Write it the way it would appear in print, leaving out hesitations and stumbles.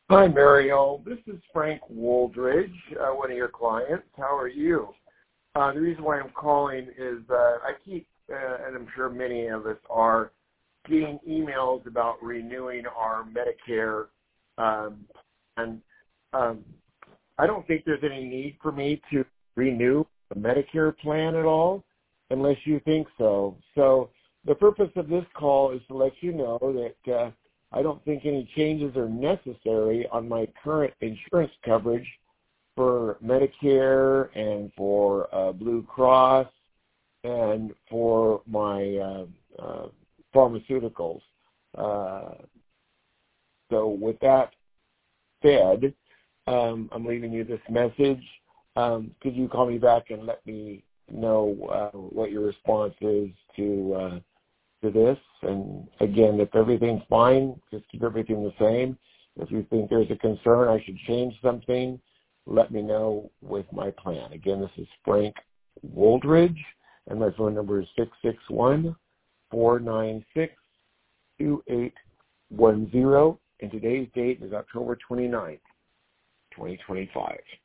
Hi, Mariel. This is Frank Woldridge, one of your clients. How are you? The reason why I'm calling is I keep, and I'm sure many of us are, getting emails about renewing our Medicare. And I don't think there's any need for me to renew the Medicare plan at all, unless you think so. So the purpose of this call is to let you know that I don't think any changes are necessary on my current insurance coverage for Medicare and for Blue Cross and for my pharmaceuticals. So with that said, I'm leaving you this message. Could you call me back and let me know what your response is to this? And again, if everything's fine, just keep everything the same. If you think there's a concern I should change something, let me know with my plan. Again, this is Frank Woldridge, and my phone number is 661-496-2810, and today's date is October 29th, 2025.